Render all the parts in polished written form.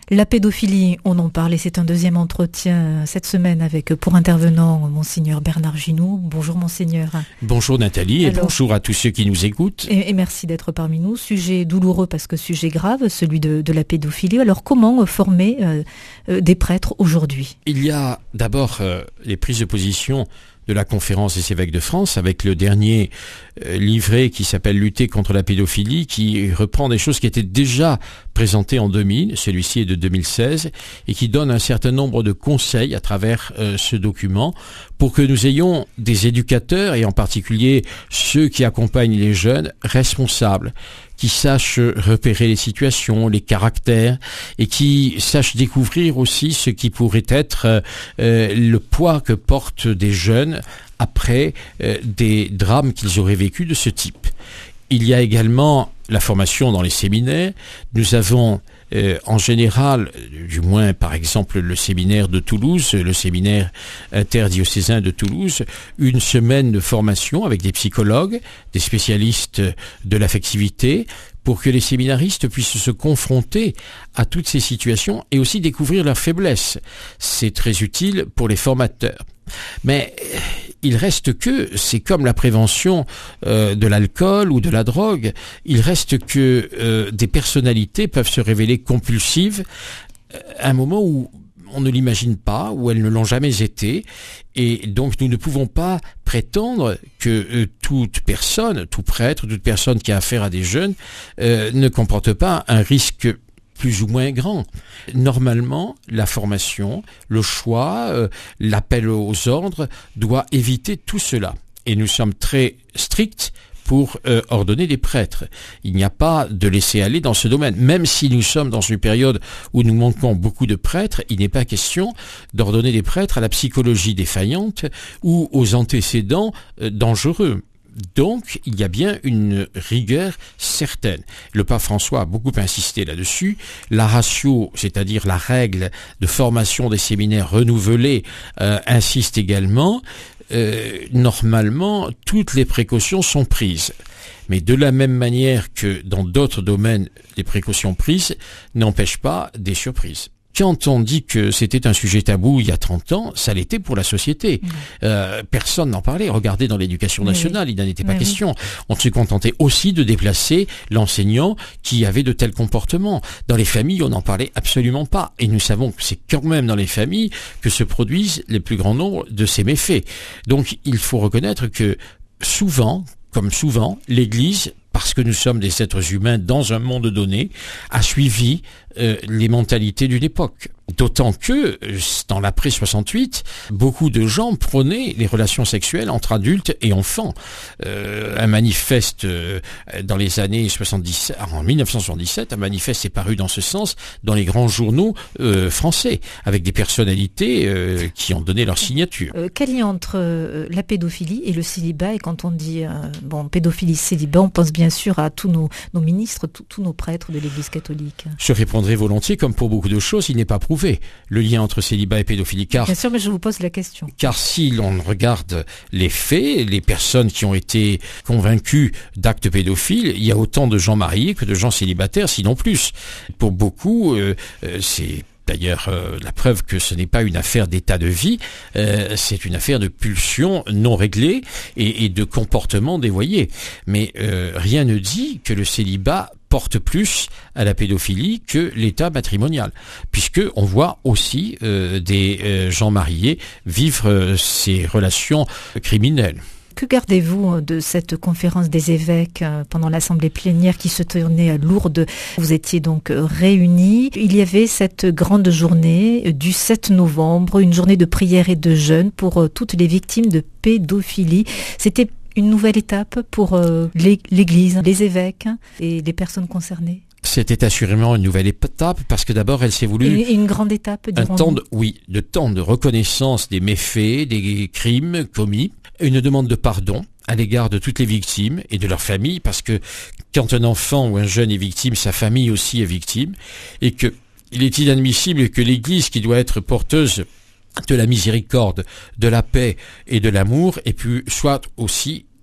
La pédophilie, on en parle et c'est un deuxième entretien cette semaine avec pour intervenant Monseigneur Bernard Ginoux. Bonjour Monseigneur. Bonjour Nathalie et bonjour à tous ceux qui nous écoutent. Et merci d'être parmi nous. Sujet douloureux parce que sujet grave, celui de la pédophilie. Alors comment former des prêtres aujourd'hui ? Il y a d'abord les prises de position de la conférence des évêques de France avec le dernier livret qui s'appelle Lutter contre la pédophilie, qui reprend des choses qui étaient déjà présentées en 2000, celui-ci est de 2016, et qui donne un certain nombre de conseils à travers ce document pour que nous ayons des éducateurs, et en particulier ceux qui accompagnent les jeunes, responsables, qui sachent repérer les situations, les caractères, et qui sachent découvrir aussi ce qui pourrait être le poids que portent des jeunes après des drames qu'ils auraient vécus de ce type. Il y a également la formation dans les séminaires. Nous avons en général, du moins par exemple le séminaire de Toulouse, le séminaire interdiocésain de Toulouse, une semaine de formation avec des psychologues, des spécialistes de l'affectivité, pour que les séminaristes puissent se confronter à toutes ces situations et aussi découvrir leurs faiblesses. C'est très utile pour les formateurs. Mais il reste que, c'est comme la prévention de l'alcool ou de la drogue, il reste que des personnalités peuvent se révéler compulsives à un moment où on ne l'imagine pas, où elles ne l'ont jamais été, et donc nous ne pouvons pas prétendre que toute personne, tout prêtre, toute personne qui a affaire à des jeunes ne comporte pas un risque plus ou moins grand. Normalement, la formation, le choix, l'appel aux ordres doit éviter tout cela. Et nous sommes très stricts pour ordonner des prêtres. Il n'y a pas de laisser-aller dans ce domaine. Même si nous sommes dans une période où nous manquons beaucoup de prêtres, il n'est pas question d'ordonner des prêtres à la psychologie défaillante ou aux antécédents dangereux. Donc, il y a bien une rigueur certaine. Le pape François a beaucoup insisté là-dessus. La ratio, c'est-à-dire la règle de formation des séminaires renouvelés, insiste également. Normalement, toutes les précautions sont prises. Mais de la même manière que dans d'autres domaines, les précautions prises n'empêchent pas des surprises. Quand on dit que c'était un sujet tabou il y a 30 ans, ça l'était pour la société. Personne n'en parlait. Regardez dans l'éducation nationale, il n'en était pas question. On se contentait aussi de déplacer l'enseignant qui avait de tels comportements. Dans les familles, on n'en parlait absolument pas. Et nous savons que c'est quand même dans les familles que se produisent les plus grands nombres de ces méfaits. Donc il faut reconnaître que souvent, comme souvent, l'Église, parce que nous sommes des êtres humains dans un monde donné, a suivi les mentalités d'une époque. D'autant que, dans l'après-68, beaucoup de gens prônaient les relations sexuelles entre adultes et enfants. Un manifeste dans les années 70, en 1977, un manifeste est paru dans ce sens dans les grands journaux français, avec des personnalités qui ont donné leur signature. Quel lien entre la pédophilie et le célibat ? Et quand on dit pédophilie, célibat, on pense bien sûr à tous nos ministres, tous nos prêtres de l'Église catholique. Je répondrai volontiers, comme pour beaucoup de choses, il n'est pas prouvé le lien entre célibat et pédophilie. Car, bien sûr, mais je vous pose la question. Car si l'on regarde les faits, les personnes qui ont été convaincues d'actes pédophiles, il y a autant de gens mariés que de gens célibataires, sinon plus. Pour beaucoup, c'est d'ailleurs la preuve que ce n'est pas une affaire d'état de vie, c'est une affaire de pulsions non réglées et de comportements dévoyés. Mais rien ne dit que le célibat porte plus à la pédophilie que l'état matrimonial, puisque on voit aussi des gens mariés vivre ces relations criminelles. Que gardez-vous de cette conférence des évêques pendant l'assemblée plénière qui se tenait à Lourdes ? Vous étiez donc réunis. Il y avait cette grande journée du 7 novembre, une journée de prière et de jeûne pour toutes les victimes de pédophilie. C'était une nouvelle étape pour l'Église, les évêques et les personnes concernées. C'était assurément une nouvelle étape parce que d'abord elle s'est voulue une grande étape, dirons-nous. De temps de reconnaissance des méfaits, des crimes commis, une demande de pardon à l'égard de toutes les victimes et de leurs familles, parce que quand un enfant ou un jeune est victime, sa famille aussi est victime, et que il est inadmissible que l'Église, qui doit être porteuse de la miséricorde, de la paix et de l'amour, et puis soit aussi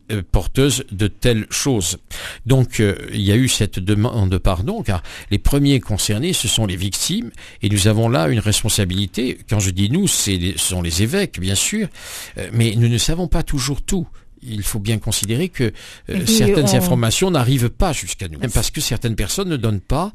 porteuse de telles choses. Donc il y a eu cette demande de pardon, car les premiers concernés, ce sont les victimes, et nous avons là une responsabilité. Quand je dis nous, ce sont les évêques, bien sûr, mais nous ne savons pas toujours tout. Il faut bien considérer que certaines informations n'arrivent pas jusqu'à nous, parce que certaines personnes ne donnent pas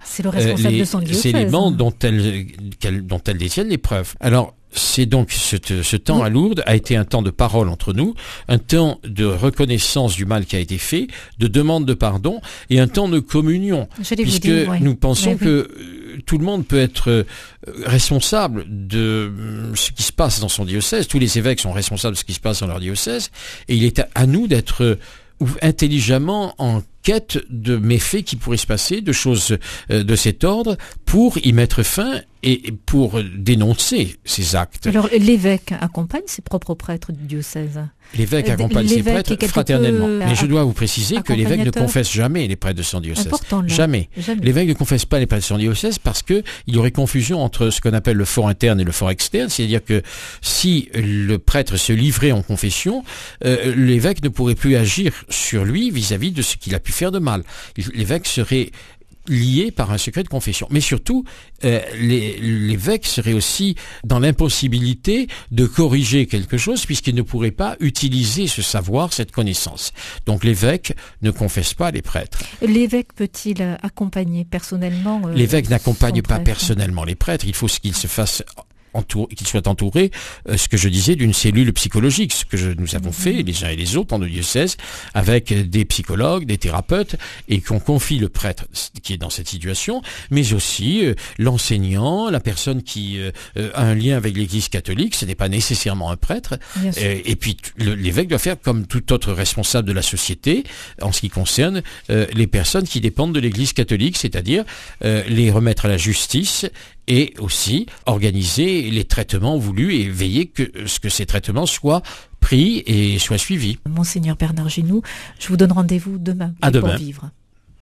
les éléments dont elles détiennent les preuves. Alors, c'est donc ce temps à Lourdes a été un temps de parole entre nous, un temps de reconnaissance du mal qui a été fait, de demande de pardon et un temps de communion, puisque nous pensons que tout le monde peut être responsable de ce qui se passe dans son diocèse. Tous les évêques sont responsables de ce qui se passe dans leur diocèse, et il est à nous d'être intelligemment en quête de méfaits qui pourraient se passer, de choses de cet ordre, pour y mettre fin et pour dénoncer ces actes. Alors l'évêque accompagne ses propres prêtres du diocèse? L'évêque accompagne ses prêtres fraternellement. Mais je dois vous préciser que l'évêque ne confesse jamais les prêtres de son diocèse. Jamais. L'évêque ne confesse pas les prêtres de son diocèse parce que il y aurait confusion entre ce qu'on appelle le fort interne et le fort externe. C'est-à-dire que si le prêtre se livrait en confession, l'évêque ne pourrait plus agir sur lui vis-à-vis de ce qu'il a pu faire de mal. L'évêque serait lié par un secret de confession. Mais surtout, l'évêque serait aussi dans l'impossibilité de corriger quelque chose puisqu'il ne pourrait pas utiliser ce savoir, cette connaissance. Donc l'évêque ne confesse pas les prêtres. L'évêque peut-il accompagner personnellement l'évêque n'accompagne pas personnellement les prêtres. Il faut qu'il se fasse qu'il soit entouré, ce que je disais, d'une cellule psychologique, ce que nous avons fait les uns et les autres dans nos diocèses, avec des psychologues, des thérapeutes, et qu'on confie le prêtre qui est dans cette situation, mais aussi l'enseignant, la personne qui a un lien avec l'Église catholique, ce n'est pas nécessairement un prêtre, et puis l'évêque doit faire comme tout autre responsable de la société, en ce qui concerne les personnes qui dépendent de l'Église catholique, c'est-à-dire les remettre à la justice, et aussi organiser les traitements voulus et veiller que ces traitements soient pris et soient suivis. Monseigneur Bernard Ginoux, je vous donne rendez-vous demain. À demain. Pour vivre.